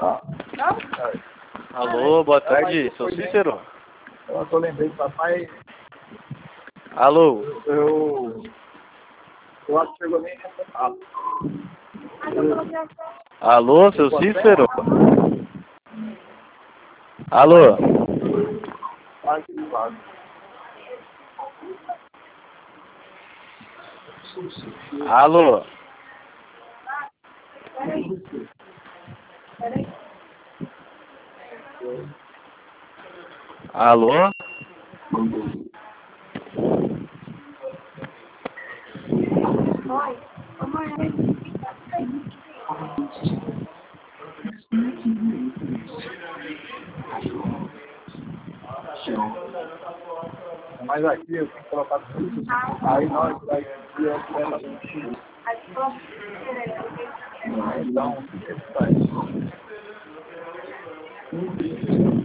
Não? Alô, boa tarde, seu Cícero. Eu tô lembrando, papai. Alô. Eu acho que chegou nem nessa. Alô, seu Cícero. Alô. Alô. Alô. Mas aqui eu tenho que colocar tudo. Aí nós vai então, o que ele faz?